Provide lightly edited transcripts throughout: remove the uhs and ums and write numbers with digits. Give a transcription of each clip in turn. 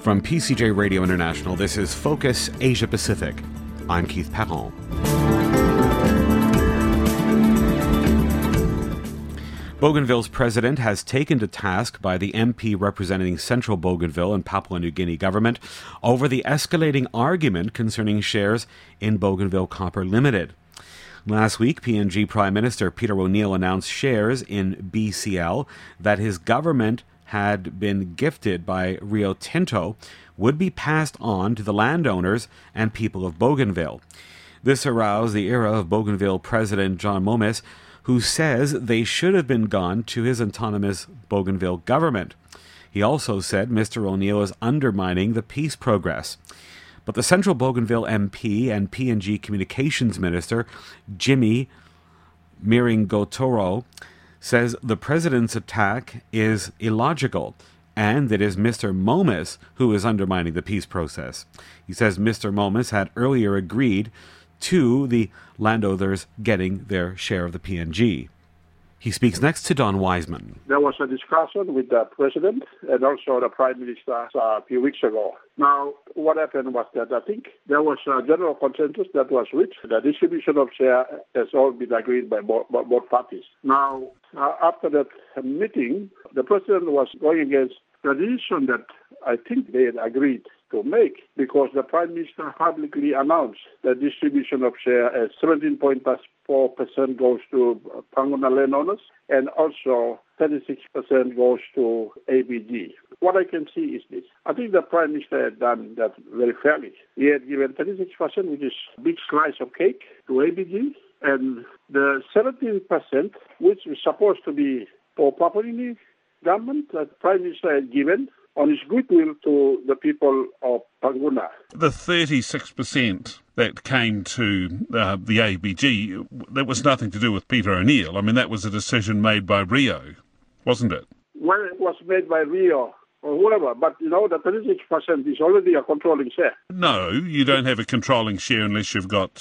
From PCJ Radio International, this is Focus Asia Pacific. I'm Keith Perron. Bougainville's president has taken to task by the MP representing Central Bougainville and Papua New Guinea government over the escalating argument concerning shares in Bougainville Copper Limited. Last week, PNG Prime Minister Peter O'Neill announced shares in BCL that his government had been gifted by Rio Tinto would be passed on to the landowners and people of Bougainville. This aroused the ire of Bougainville President John Momis, who says they should have been gone to his autonomous Bougainville government. He also said Mr. O'Neill is undermining the peace progress. But the Central Bougainville MP and PNG Communications Minister, Jimmy Miringotoro, says the president's attack is illogical and it is Mr. Momis who is undermining the peace process. He says Mr. Momis had earlier agreed to the landowners getting their share of the PNG. He speaks next to Don Wiseman. There was a discussion with the president and also the prime minister a few weeks ago. Now, what happened was that I think there was a general consensus that was reached. The distribution of share has all been agreed by both parties. Now, after that meeting, the president was going against the decision that I think they had agreed to make, because the Prime Minister publicly announced the distribution of share as 17.4% goes to Panguna landowners and also 36% goes to ABG. What I can see is this. I think the Prime Minister had done that very fairly. He had given 36%, which is a big slice of cake, to ABG, and the 17%, which is supposed to be for Papua New Guinea government, that the Prime Minister had given on his goodwill to the people of Panguna. The 36% that came to the ABG, that was nothing to do with Peter O'Neill. I mean, that was a decision made by Rio, wasn't it? Well, it was made by Rio or whoever, but, the 36% is already a controlling share. No, you don't have a controlling share unless you've got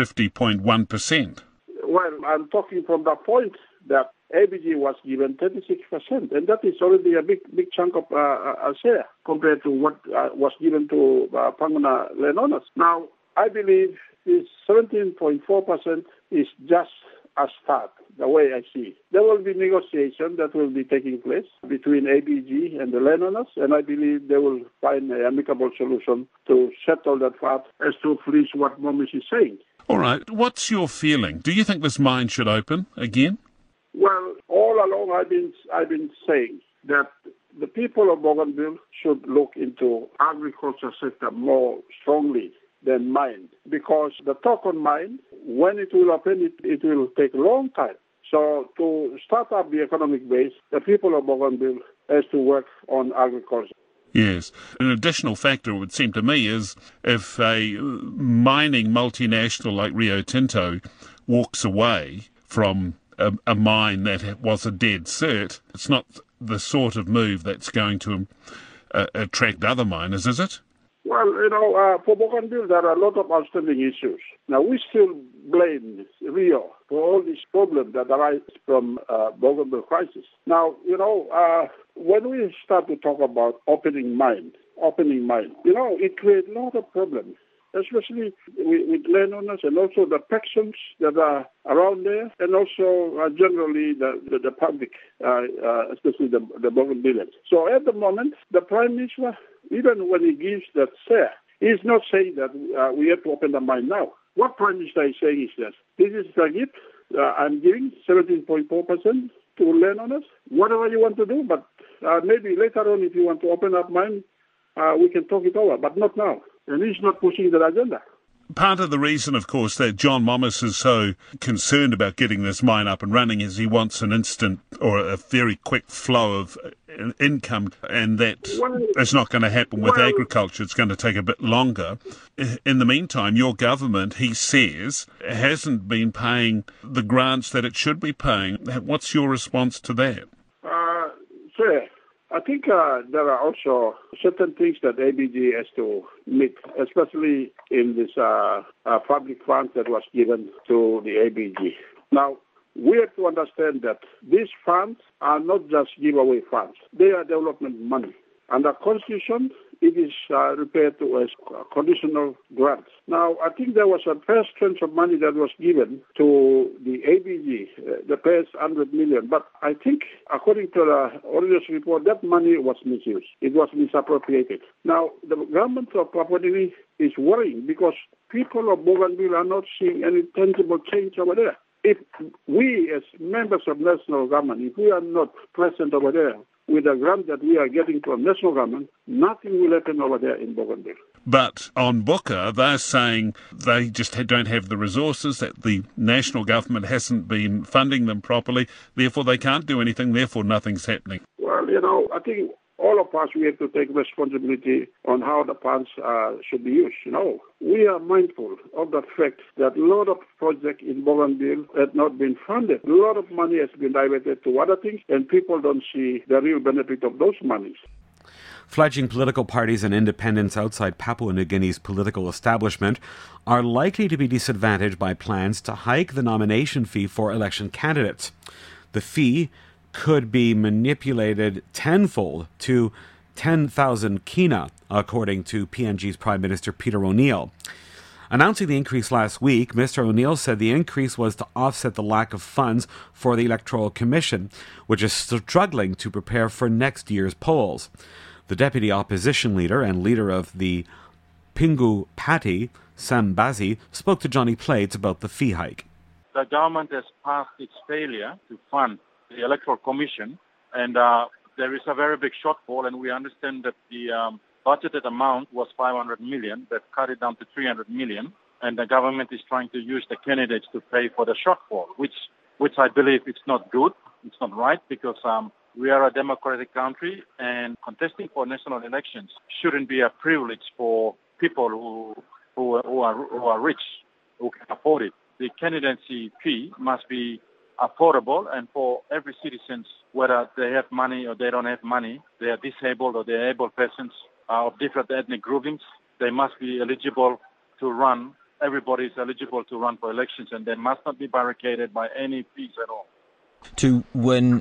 50.1%. Well, I'm talking from the point that ABG was given 36%, and that is already a big chunk of a share compared to what was given to Panguna landowners. Now, I believe this 17.4% is just a start, the way I see it. There will be negotiation that will be taking place between ABG and the landowners, and I believe they will find an amicable solution to settle that part as to please what Momis is saying. All right. What's your feeling? Do you think this mine should open again? Well, all along I've been saying that the people of Bougainville should look into agriculture sector more strongly than mine, because the talk on mine, when it will open, it will take a long time. So to start up the economic base, the people of Bougainville has to work on agriculture. Yes. An additional factor, it would seem to me, is if a mining multinational like Rio Tinto walks away from a mine that was a dead cert, it's not the sort of move that's going to attract other miners, is it? Well, for Bougainville, there are a lot of outstanding issues. Now, we still blame Rio for all these problems that arise from Bougainville crisis. Now, when we start to talk about opening mine, it creates a lot of problems, especially with landowners and also the factions that are around there, and also generally the public, especially the Bougainvilleans. So at the moment, the Prime Minister, even when he gives that share, he's not saying that we have to open the mine now. What Prime Minister is saying is that this is a gift. I'm giving 17.4% to landowners. Whatever you want to do, but maybe later on, if you want to open up mine, we can talk it over, but not now. And he's not pushing that agenda. Part of the reason, of course, that John Momis is so concerned about getting this mine up and running is he wants an instant or a very quick flow of income, and that is not going to happen with agriculture. It's going to take a bit longer. In the meantime, your government, he says, hasn't been paying the grants that it should be paying. What's your response to that? Sure. I think there are also certain things that ABG has to meet, especially in this public fund that was given to the ABG. Now, we have to understand that these funds are not just giveaway funds. They are development money. And the Constitution it is referred to as conditional grants. Now, I think there was a first tranche of money that was given to the ABG, the first 100 million. But I think, according to the auditor's report, that money was misused. It was misappropriated. Now, the government of Papua New Guinea is worrying because people of Bougainville are not seeing any tangible change over there. If we, as members of national government, if we are not present over there with the grant that we are getting from national government, nothing will happen over there in Bougainville. But on Booker, they're saying they just don't have the resources, that the national government hasn't been funding them properly, therefore they can't do anything, therefore nothing's happening. Well, I think all of us, we have to take responsibility on how the funds should be used. We are mindful of the fact that a lot of projects in Bougainville have not been funded. A lot of money has been diverted to other things, and people don't see the real benefit of those monies. Fledgling political parties and independents outside Papua New Guinea's political establishment are likely to be disadvantaged by plans to hike the nomination fee for election candidates. The fee could be manipulated tenfold to 10,000 kina, according to PNG's Prime Minister Peter O'Neill. Announcing the increase last week, Mr. O'Neill said the increase was to offset the lack of funds for the Electoral Commission, which is struggling to prepare for next year's polls. The deputy opposition leader and leader of the Pingu Party, Sam Bazi, spoke to Johnny Plates about the fee hike. The government has passed its failure to fund the Electoral Commission, and there is a very big shortfall, and we understand that the budgeted amount was 500 million. They've cut it down to 300 million, and the government is trying to use the candidates to pay for the shortfall, which I believe it's not good, it's not right, because we are a democratic country, and contesting for national elections shouldn't be a privilege for people who are rich, who can afford it. The candidacy fee must be affordable, and for every citizen, whether they have money or they don't have money, they are disabled or they're able persons of different ethnic groupings, they must be eligible to run. Everybody is eligible to run for elections, and they must not be barricaded by any fees at all. To win,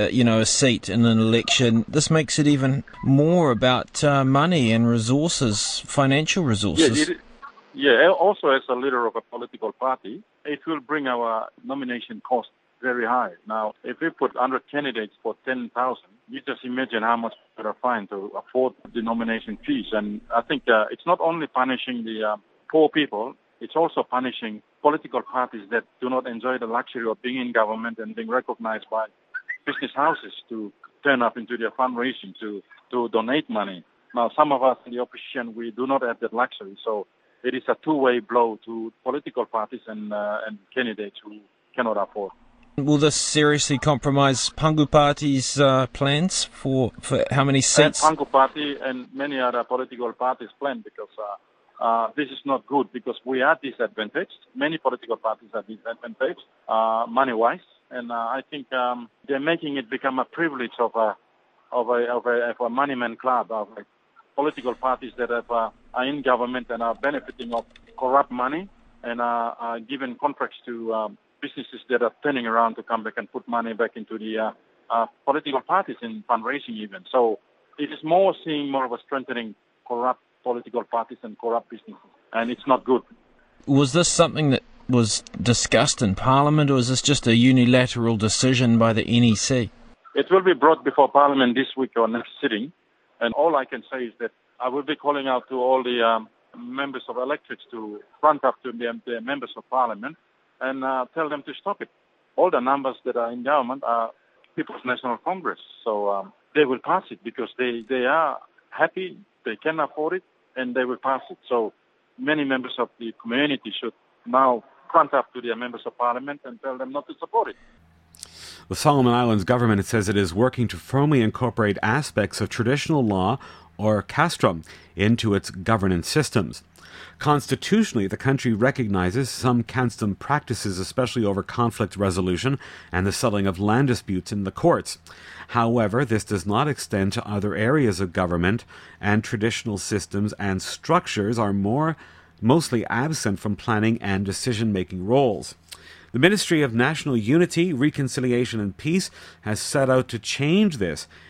a seat in an election, this makes it even more about money and resources, financial resources. Yeah, also as a leader of a political party, it will bring our nomination cost very high. Now, if we put 100 candidates for 10,000, you just imagine how much we are fine to afford the nomination fees. And I think it's not only punishing the poor people, it's also punishing political parties that do not enjoy the luxury of being in government and being recognized by business houses to turn up into their fundraising, to donate money. Now, some of us in the opposition, we do not have that luxury. So it is a two-way blow to political parties and candidates who cannot afford. Will this seriously compromise Pangu Party's plans for how many seats? And Pangu Party and many other political parties' plan, because this is not good, because we are disadvantaged. Many political parties are disadvantaged money-wise, and I think they're making it become a privilege of a money-man club, of political parties that are in government and are benefiting of corrupt money and are given contracts to businesses that are turning around to come back and put money back into the political parties in fundraising even. So it is seeing more of a strengthening corrupt political parties and corrupt businesses, and it's not good. Was this something that was discussed in Parliament, or is this just a unilateral decision by the NEC? It will be brought before Parliament this week or next sitting, and all I can say is that I will be calling out to all the members of electorates to front up to the members of Parliament and tell them to stop it. All the numbers that are in government are People's National Congress, so they will pass it because they are happy, they can afford it, and they will pass it. So many members of the community should now front up to their members of Parliament and tell them not to support it. The Solomon Islands government says it is working to firmly incorporate aspects of traditional law, or castrum, into its governance systems. Constitutionally, the country recognizes some custom practices, especially over conflict resolution and the settling of land disputes in the courts. However, this does not extend to other areas of government, and traditional systems and structures are mostly absent from planning and decision-making roles. The Ministry of National Unity, Reconciliation and Peace has set out to change this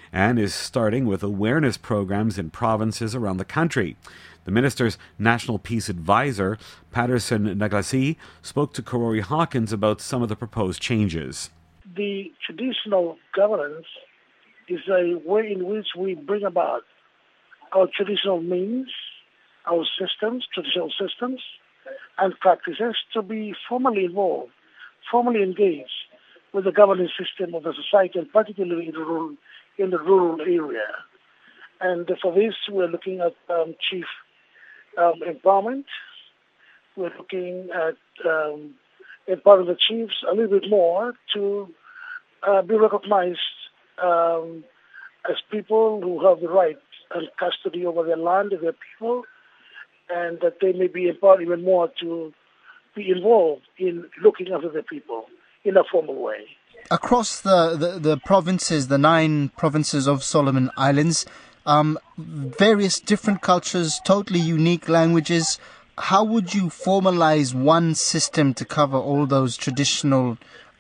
and is starting with awareness programs in provinces around the country. The minister's National Peace Advisor, Patterson Naglasi, spoke to Karori Hawkins about some of the proposed changes. The traditional governance is a way in which we bring about our traditional means, our systems, traditional systems, and practices to be formally involved, formally engaged with the governance system of the society, and particularly in the rural area. And for this, we're looking at chief empowerment. We're looking at empowering the chiefs a little bit more to be recognized as people who have the right and custody over their land and their people, and that they may be empowered even more to be involved in looking after their people in a formal way. Across the provinces, the 9 provinces of Solomon Islands, various different cultures, totally unique languages. How would you formalize one system to cover all those traditional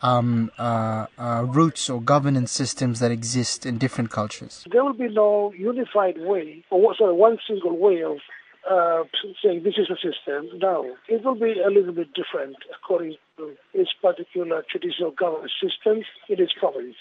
roots or governance systems that exist in different cultures? There will be no unified way, or one single way of saying this is a system. No, it will be a little bit different according to its particular traditional governance systems in its province.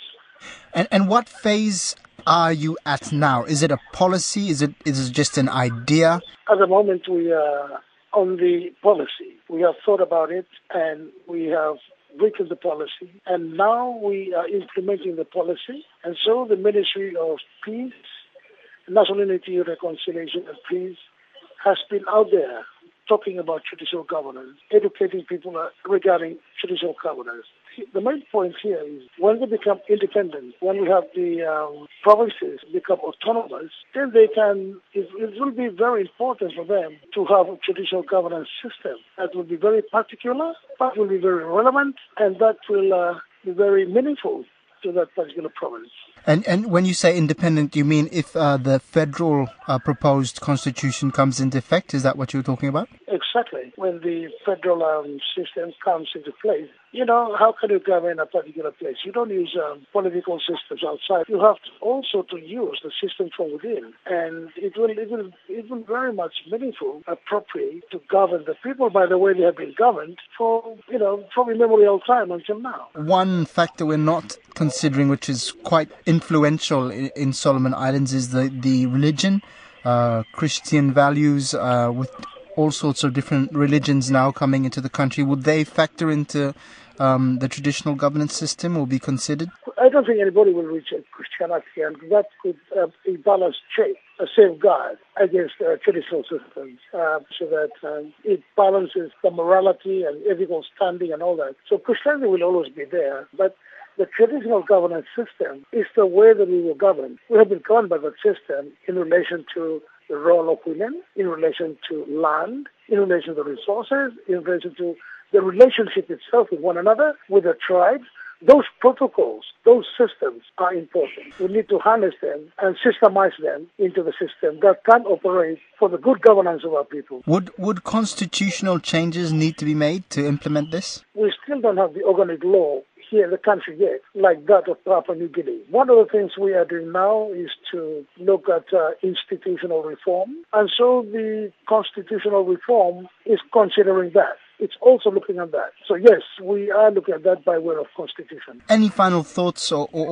And what phase are you at now? Is it a policy? Is it just an idea? At the moment, we are on the policy. We have thought about it, and we have written the policy, and now we are implementing the policy. And so the Ministry of Peace, National Unity, Reconciliation and Peace has been out there talking about traditional governance, educating people regarding traditional governance. The main point here is when they become independent, when we have the provinces become autonomous, then they can, it will be very important for them to have a traditional governance system that will be very particular, but will be very relevant, and that will be very meaningful to that particular province. And when you say independent, you mean if the federal proposed constitution comes into effect? Is that what you're talking about? Exactly. When the federal system comes into place, how can you govern a particular place? You don't use political systems outside. You have to also to use the system from within, and it will very much meaningful, appropriate to govern the people by the way they have been governed for from immemorial time until now. One factor we're not considering, which is quite influential in Solomon Islands, is the religion, Christian values, with all sorts of different religions now coming into the country. Would they factor into the traditional governance system or be considered? I don't think anybody will reject Christianity, and that could be balanced check, a safeguard against traditional systems, so that it balances the morality and ethical standing and all that. So Christianity will always be there, but the traditional governance system is the way that we will govern. We have been governed by that system in relation to the role of women, in relation to land, in relation to resources, in relation to the relationship itself with one another, with the tribes. Those protocols, those systems are important. We need to harness them and systemize them into the system that can operate for the good governance of our people. Would constitutional changes need to be made to implement this? We still don't have the organic law here in the country yet, like that of Papua New Guinea. One of the things we are doing now is to look at institutional reform, and so the constitutional reform is considering that. It's also looking at that. So yes, we are looking at that by way of constitution. Any final thoughts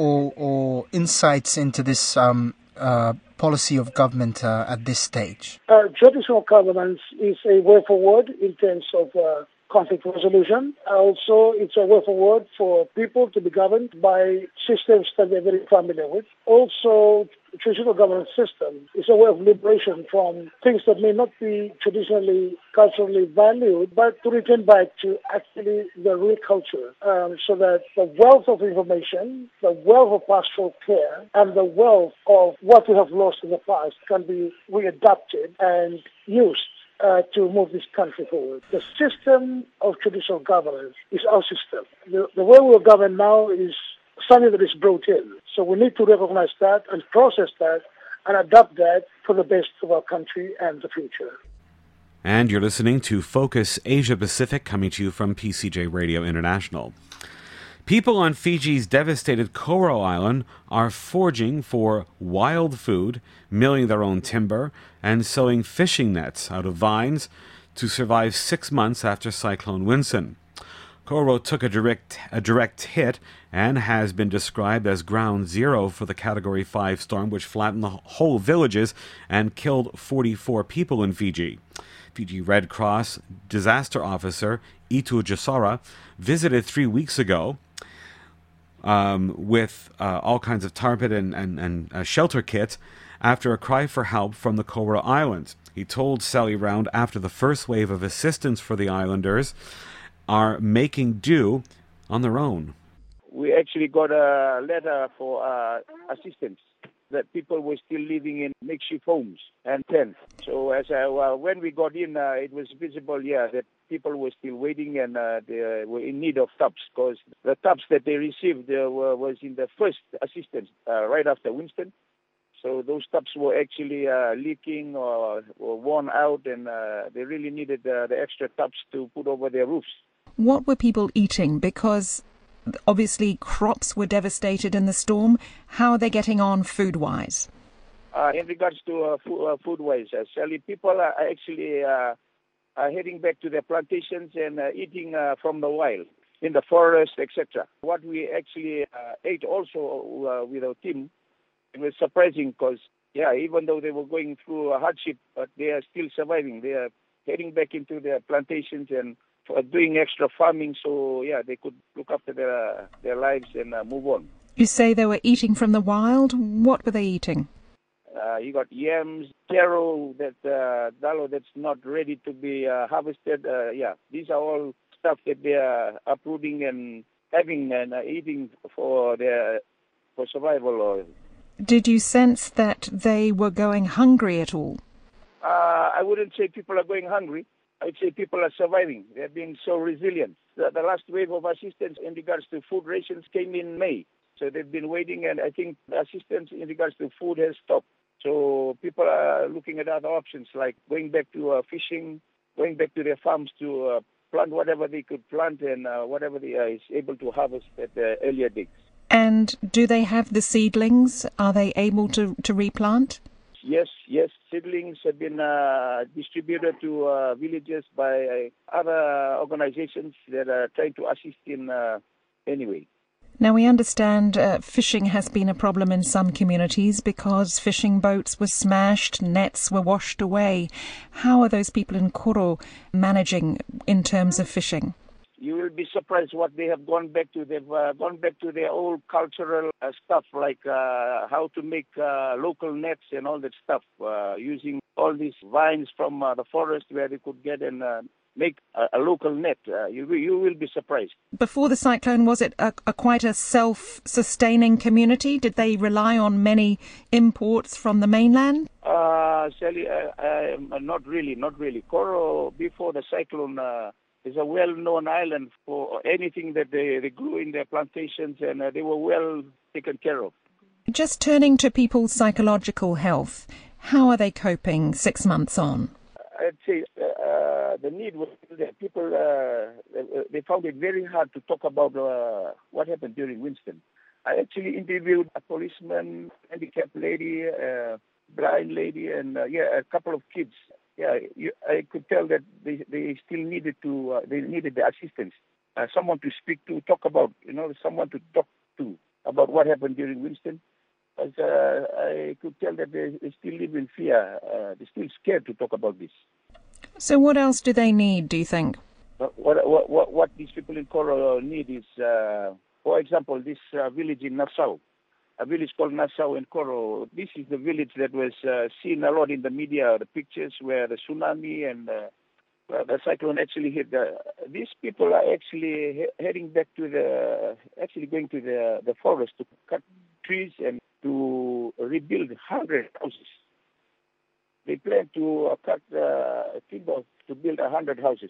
or insights into this policy of government at this stage? Traditional governance is a way forward in terms of conflict resolution. Also, it's a way forward for people to be governed by systems that they're very familiar with. Also, traditional governance system is a way of liberation from things that may not be traditionally, culturally valued, but to return back to actually the real culture, so that the wealth of information, the wealth of pastoral care, and the wealth of what we have lost in the past can be readapted and used to move this country forward. The system of traditional governance is our system. The way we are governed now is something that is brought in. So we need to recognize that and process that and adapt that for the best of our country and the future. And you're listening to Focus Asia Pacific, coming to you from PCJ Radio International. People on Fiji's devastated Koro Island are foraging for wild food, milling their own timber, and sewing fishing nets out of vines to survive 6 months after Cyclone Winston. Koro took a direct hit and has been described as ground zero for the Category 5 storm, which flattened the whole villages and killed 44 people in Fiji. Fiji Red Cross disaster officer Itu Jasora visited 3 weeks ago with all kinds of tarpon and shelter kits after a cry for help from the Koro Islands. He told Sally Round after the first wave of assistance for the islanders are making do on their own. We actually got a letter for assistance that people were still living in makeshift homes and tents. So when we got in, it was visible, that people were still waiting and they were in need of tubs, because the tubs that they received was in the first assistance right after Winston. So those tubs were actually leaking or worn out, and they really needed the extra tubs to put over their roofs. What were people eating? Because obviously crops were devastated in the storm. How are they getting on food-wise? In regards to food-wise, Sally, people are actually heading back to their plantations and eating from the wild, in the forest, etc. What we actually ate also with our team, it was surprising because, even though they were going through a hardship, but they are still surviving. They are heading back into their plantations and doing extra farming, so they could look after their lives and move on. You say they were eating from the wild. What were they eating? You got yams, taro, dalo that's not ready to be harvested. These are all stuff that they are uprooting and having and eating for survival. Did you sense that they were going hungry at all? I wouldn't say people are going hungry. I'd say people are surviving. They're being so resilient. The last wave of assistance in regards to food rations came in May. So they've been waiting, and I think the assistance in regards to food has stopped. So people are looking at other options, like going back to fishing, going back to their farms to plant whatever they could plant and whatever they are able to harvest at the earlier dates. And do they have the seedlings? Are they able to replant? Yes. Seedlings have been distributed to villages by other organizations that are trying to assist in any way. Now, we understand fishing has been a problem in some communities because fishing boats were smashed, nets were washed away. How are those people in Koro managing in terms of fishing? You will be surprised what they have gone back to. They've gone back to their old cultural stuff, like how to make local nets and all that stuff, using all these vines from the forest where they could get and make a local net. You will be surprised. Before the cyclone, was it quite a self-sustaining community? Did they rely on many imports from the mainland? Sally, not really. Koro, before the cyclone, is a well-known island for anything that they grew in their plantations, and they were well taken care of. Just turning to people's psychological health, how are they coping 6 months on? I'd say the need was there. People, they found it very hard to talk about what happened during Winston. I actually interviewed a policeman, handicapped lady, blind lady, and a couple of kids. I could tell that they still needed they needed the assistance, someone to speak to, talk about, someone to talk to about what happened during Winston. But I could tell that they still live in fear. They're still scared to talk about this. So what else do they need, do you think? What these people in Koro need is, for example, this village in Nassau. A village called Nassau in Koro. This is the village that was seen a lot in the media, the pictures where the tsunami and the cyclone actually hit. These people are actually heading back to going to the forest to cut trees and to rebuild 100 houses. They plan to cut timber to build 100 houses.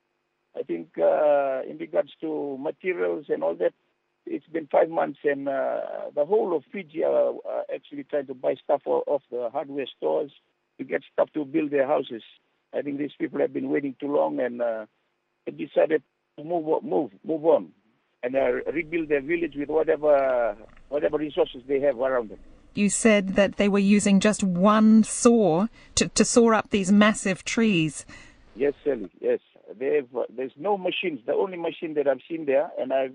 I think in regards to materials and all that, it's been 5 months, and the whole of Fiji are actually trying to buy stuff off the hardware stores to get stuff to build their houses. I think these people have been waiting too long, and they decided to move on. and rebuild their village with whatever resources they have around them. You said that they were using just one saw to saw up these massive trees. Yes, Sally, yes. There's no machines. The only machine that I've seen there, and I've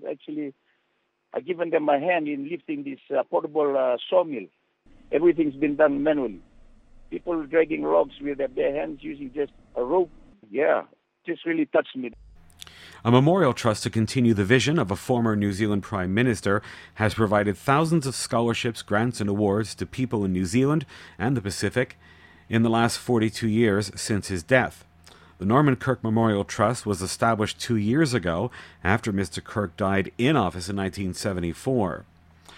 given them a hand in lifting this portable sawmill. Everything's been done manually. People dragging logs with their bare hands using just a rope. Yeah, just really touched me. A memorial trust to continue the vision of a former New Zealand Prime Minister has provided thousands of scholarships, grants and awards to people in New Zealand and the Pacific in the last 42 years since his death. The Norman Kirk Memorial Trust was established 2 years ago after Mr. Kirk died in office in 1974.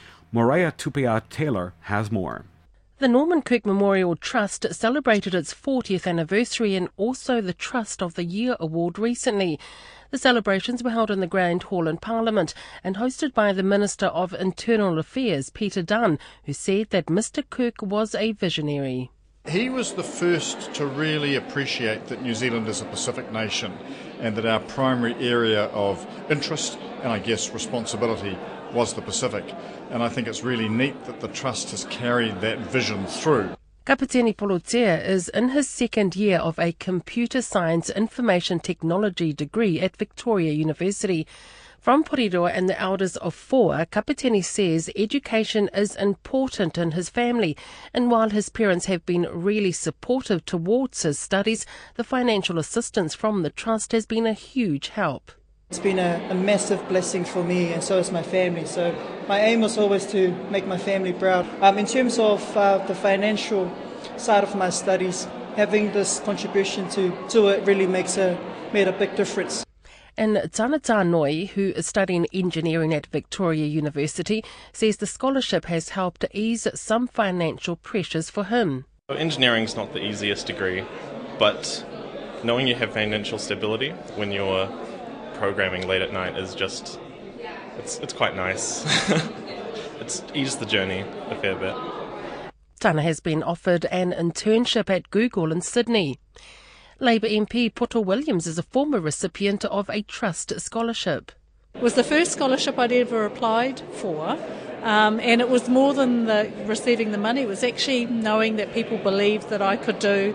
Morea Tupia-Taylor has more. The Norman Kirk Memorial Trust celebrated its 40th anniversary and also the Trust of the Year award recently. The celebrations were held in the Grand Hall in Parliament and hosted by the Minister of Internal Affairs, Peter Dunn, who said that Mr. Kirk was a visionary. He was the first to really appreciate that New Zealand is a Pacific nation and that our primary area of interest and I guess responsibility was the Pacific. And I think it's really neat that the Trust has carried that vision through. Kapiteni Polotea is in his second year of a Computer Science Information Technology degree at Victoria University. From Porirua and the elders of 4, Kapiteni says education is important in his family, and while his parents have been really supportive towards his studies, the financial assistance from the Trust has been a huge help. It's been a massive blessing for me, and so is my family. So my aim was always to make my family proud. In terms of the financial side of my studies, having this contribution to it really made a big difference. And Tanata Noi, who is studying engineering at Victoria University, says the scholarship has helped to ease some financial pressures for him. Engineering is not the easiest degree, but knowing you have financial stability when you're programming late at night is just, it's quite nice. It's eased the journey a fair bit. Tana has been offered an internship at Google in Sydney. Labour MP Poto Williams is a former recipient of a Trust scholarship. It was the first scholarship I'd ever applied for, and it was more than receiving the money. It was actually knowing that people believed that I could do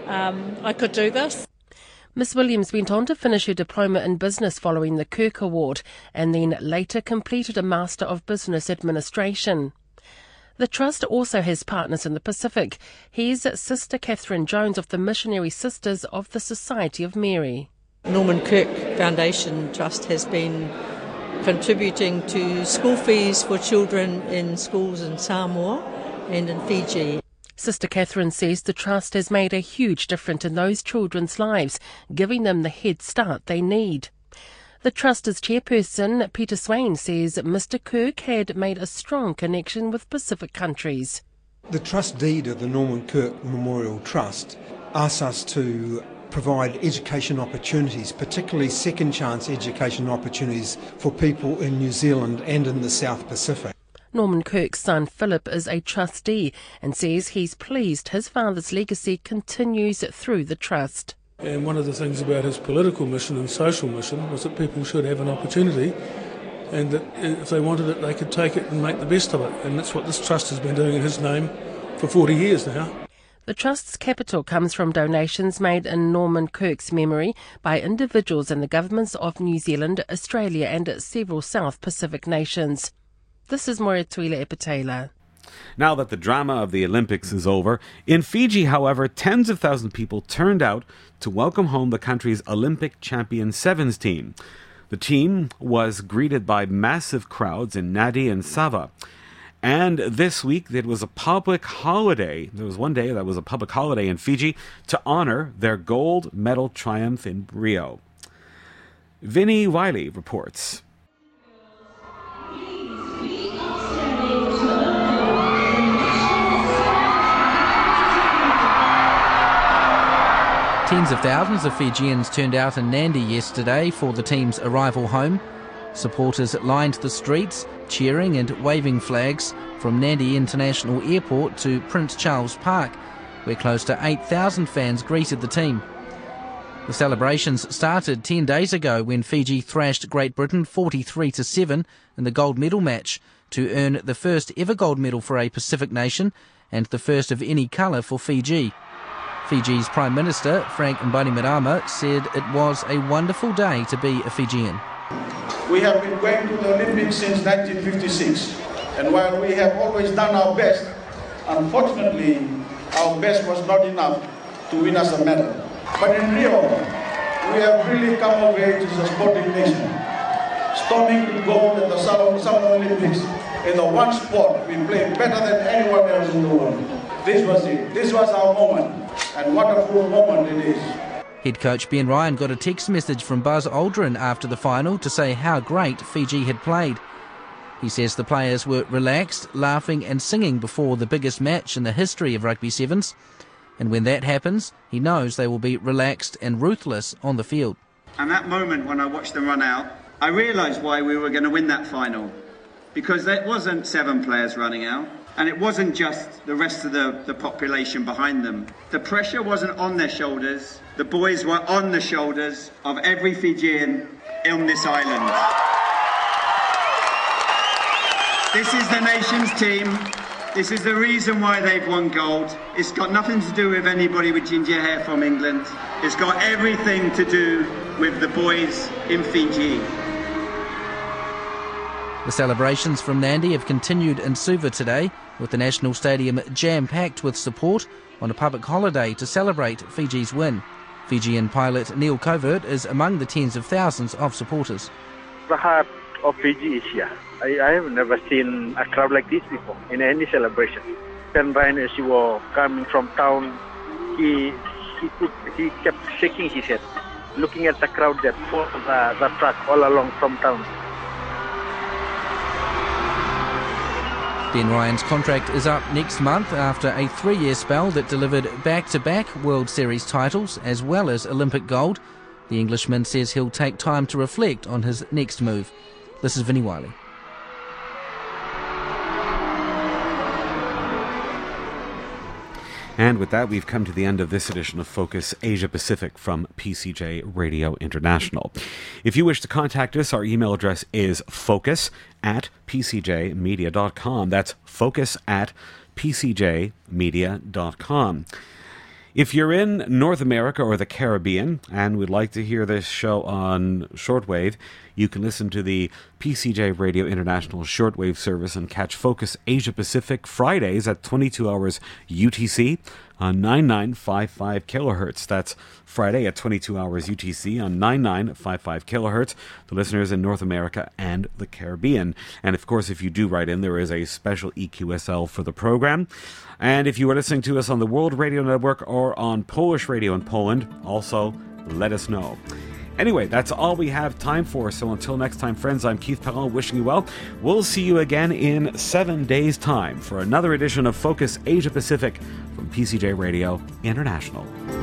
this. Miss Williams went on to finish her diploma in business following the Kirk Award and then later completed a Master of Business Administration. The Trust also has partners in the Pacific. Here's Sister Catherine Jones of the Missionary Sisters of the Society of Mary. Norman Kirk Foundation Trust has been contributing to school fees for children in schools in Samoa and in Fiji. Sister Catherine says the Trust has made a huge difference in those children's lives, giving them the head start they need. The Trust's chairperson, Peter Swain, says Mr. Kirk had made a strong connection with Pacific countries. The trust deed of the Norman Kirk Memorial Trust asks us to provide education opportunities, particularly second chance education opportunities for people in New Zealand and in the South Pacific. Norman Kirk's son Philip is a trustee and says he's pleased his father's legacy continues through the Trust. And one of the things about his political mission and social mission was that people should have an opportunity, and that if they wanted it they could take it and make the best of it. And that's what this Trust has been doing in his name for 40 years now. The Trust's capital comes from donations made in Norman Kirk's memory by individuals and the governments of New Zealand, Australia and several South Pacific nations. This is Moretuila Epitela. Now that the drama of the Olympics is over, in Fiji, however, tens of thousands of people turned out to welcome home the country's Olympic champion sevens team. The team was greeted by massive crowds in Nadi and Sava. And this week, there was a public holiday. There was one day that was a public holiday in Fiji to honor their gold medal triumph in Rio. Vinnie Wiley reports. Tens of thousands of Fijians turned out in Nadi yesterday for the team's arrival home. Supporters lined the streets, cheering and waving flags from Nadi International Airport to Prince Charles Park, where close to 8,000 fans greeted the team. The celebrations started 10 days ago when Fiji thrashed Great Britain 43-7 in the gold medal match to earn the first ever gold medal for a Pacific nation and the first of any colour for Fiji. Fiji's Prime Minister, Frank Bainimarama, said it was a wonderful day to be a Fijian. We have been going to the Olympics since 1956, and while we have always done our best, unfortunately, our best was not enough to win us a medal. But in Rio, we have really come of age as a sporting nation, storming the gold at the Summer Olympics. In the one sport, we played better than anyone else in the world. This was it. This was our moment, and what a full moment it is. Head coach Ben Ryan got a text message from Buzz Aldrin after the final to say how great Fiji had played. He says the players were relaxed, laughing and singing before the biggest match in the history of Rugby Sevens. And when that happens, he knows they will be relaxed and ruthless on the field. And that moment when I watched them run out, I realised why we were going to win that final. Because there wasn't 7 players running out, and it wasn't just the rest of the population behind them. The pressure wasn't on their shoulders. The boys were on the shoulders of every Fijian on this island. This is the nation's team. This is the reason why they've won gold. It's got nothing to do with anybody with ginger hair from England. It's got everything to do with the boys in Fiji. The celebrations from Nadi have continued in Suva today, with the National Stadium jam-packed with support on a public holiday to celebrate Fiji's win. Fijian pilot Neil Covert is among the tens of thousands of supporters. The heart of Fiji is here. I have never seen a crowd like this before in any celebration. Ben Ryan, as he was coming from town, he kept shaking his head, looking at the crowd that followed the truck all along from town. Ben Ryan's contract is up next month after a 3-year spell that delivered back-to-back World Series titles as well as Olympic gold. The Englishman says he'll take time to reflect on his next move. This is Vinnie Wiley. And with that, we've come to the end of this edition of Focus Asia Pacific from PCJ Radio International. If you wish to contact us, our email address is focus@pcjmedia.com. That's focus@pcjmedia.com. If you're in North America or the Caribbean and would like to hear this show on shortwave, you can listen to the PCJ Radio International shortwave service and catch Focus Asia Pacific Fridays at 22 hours UTC on 9955 kilohertz. That's Friday at 22 hours UTC on 9955 kilohertz, the listeners in North America and the Caribbean. And of course, if you do write in, there is a special EQSL for the program. And if you are listening to us on the World Radio Network or on Polish Radio in Poland, also let us know. Anyway, that's all we have time for. So until next time, friends, I'm Keith Perron wishing you well. We'll see you again in 7 days' time for another edition of Focus Asia Pacific from PCJ Radio International.